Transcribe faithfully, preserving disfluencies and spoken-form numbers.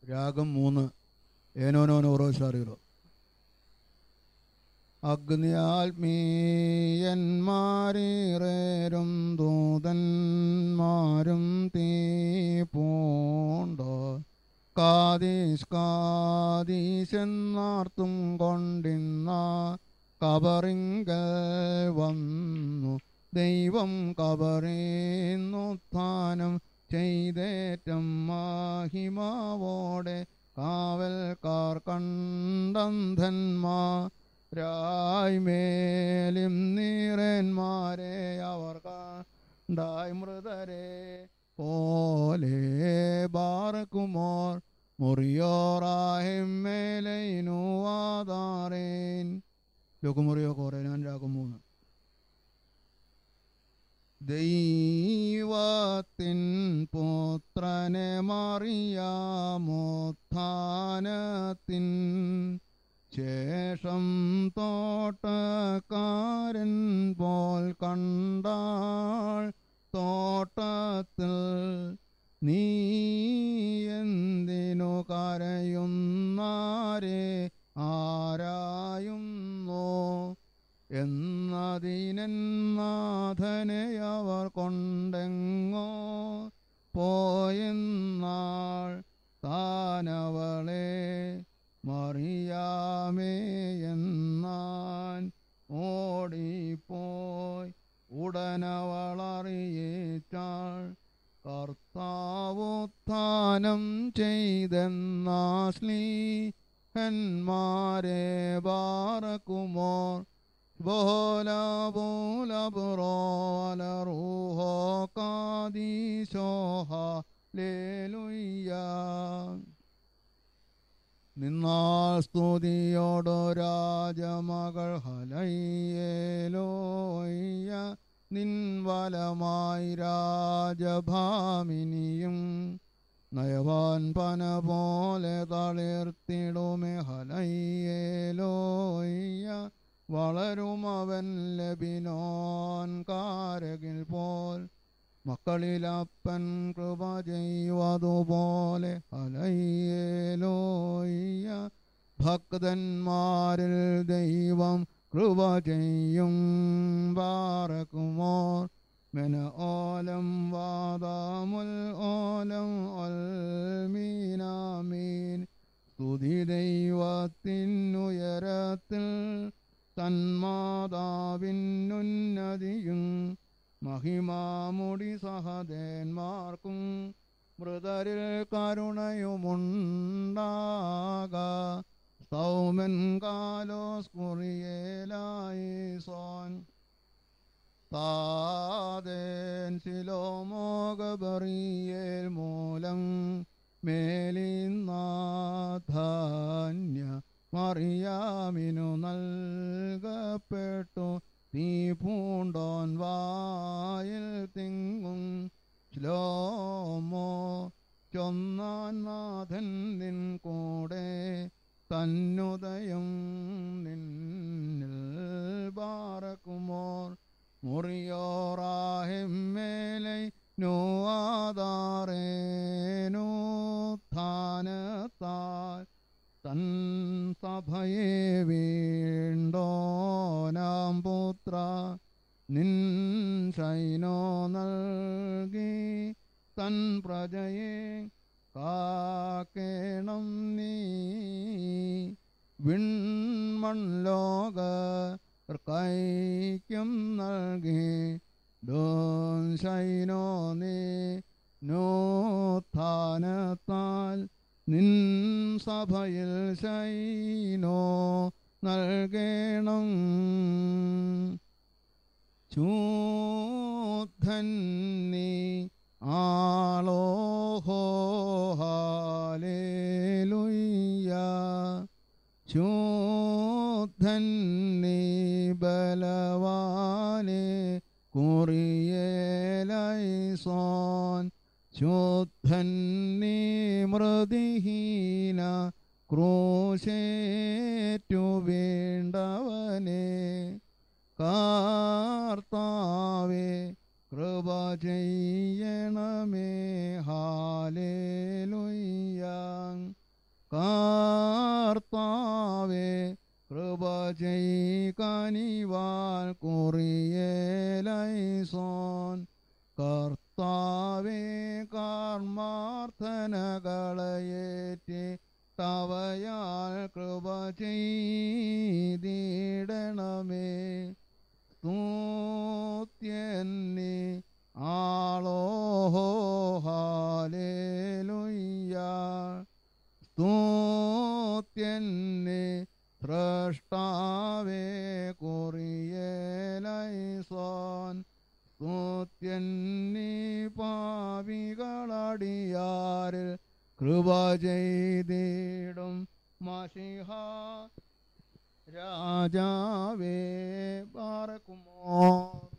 രാഗം മൂന്ന്. ഏനോനോനോറോശാറികളോ. അഗ്നിയാത്മീയന്മാരേറും ദൂതന്മാരും തീ പൂണ്ടോ കാതീശ് കാതീശെന്നാർത്തും കൊണ്ടിന്ന കബറിങ്കൽ വന്നു ദൈവം കബറിന്നുത്ഥാനം ചെയ്തേറ്റം മഹിമാവോടെ കാവൽക്കാർ കണ്ടന്ധന്മാരായി മേലിം നീറന്മാരെ അവർ കണ്ടായി മൃതരെ പോലെ ബാറക്കുമോർ മുറിയോറാഹിം മേലൈനുവാദാറേൻ. ലുക്കുമുറിയോ കോറേനാൻ രാഗം മൂന്ന്. ദൈവത്തിൻ പുത്രനെ മറിയാമുത്ഥാനത്തിൻ ശേഷം തോട്ടക്കാരൻ പോൽ കണ്ടാൾ തോട്ടത്തിൽ നീ എന്തിനു കരയുന്നാരെ ആരായുന്നോ എന്നതിനെന്നാഥനെ അവർ കൊണ്ടെങ്ങോ പോയെന്നാൾ താനവളെ മറിയാമേ എന്നാൻ ഓടിപ്പോയി ഉടനവളറിയിച്ചാൾ കർത്താവുത്ഥാനം ചെയ്തെന്നാ സ്ലീഹന്മാരെ ബാറക്കുമോർ ബോല ബോല ബുറോല റൂഹോ കാദീശോഹ ലേലുയ്യ. നിന്നാൾ സ്തുതിയോടോ രാജമകൾ ഹലയ്യേലോയ്യ നിൻവലമായി രാജഭാമിനിയും നയവാൻ പന പോലെ തളിർത്തിടുമേ ഹലയ്യേലോയ്യ വളരുമവൻ ലബിനോൻ കാരകിൽ പോൽ മക്കളിലപ്പൻ കൃപ ചെയ്വതുപോലെ ഹലയ്യേലോയ്യ ഭക്തന്മാരിൽ ദൈവം കൃപ ചെയ്യും ബാറക്കുമോർ മെന ഓലം വാദാമുൽ ഓലം ഒൽമീനാമീൻ. സ്തുതി ദൈവത്തിനുയരത്തിൽ തന്മാതാവിനുന്നതിയും മഹിമാമുടി സഹദേന്മാർക്കും മൃതരിൽ കരുണയുമുണ്ടാക. സൗമൻ കാലോസ് കുറിയേലായി സോൻ താതേൻ ശിലോമോഗബറിയേൽ മൂലം മേലിനാധാന്യ മറിയാമിനു നൽകപ്പെട്ടു തീ പൂണ്ടോൻ വായിൽ തിങ്ങും ശ്ലോമോ ചൊന്നാൻ നാഥൻ നിൻ കൂടെ തന്നുദയം നിന്നിൽ ബാറക്കുമോർ മുറിയോറാഹിം മേലൈ നോവാദാറേനുത്ഥാനത്താൽ തൻ സഭയെ വീണ്ടോനാം പുത്ര നിൻ ശൈനോ നൽകി തൻ പ്രജയെ കാക്കേണം നീ. വിൺമൺലോക കൈക്യം നൽകി ഡോൻ ശൈനോ നീ നോത്ഥാനത്താൽ നിൻ സഭയിൽ ശൈനോ നൽകണം. ചൂദ്ധൻ നീ ആളോഹോ ഹാലേലുയ്യ. ചൂദ്ധൻ നീ ബലവാനെ കുറിയേലൈസോൻ. ശുദ്ധൻ നീ മൃതിഹീന ക്രൂശേറ്റു വീണ്ടവനെ. കർത്താവേ കൃപ ചെയ്യണമേ ഹാലേലുയ്യ. കർത്താവേ കൃപ ചെയ്കനിവാൻ കുറിയേലൈസോൻ കർത്താവേ കർമാർത്ഥനകളയേറ്റി തവയാൽ കൃപ ചെയ്തിടണമേ സ്തുത്യന്നി ആളോഹോ ഹാലേലുയ്യ സ്തുത്യന്നി സ്രഷ്ടാവേ കുറിയേലൈസോൻ സ്തുത്യന്നി പാപികളടിയാരിൽ കൃപ ചെയ്തിടും മശിഹ രാജാവേ പാർക്കുമോ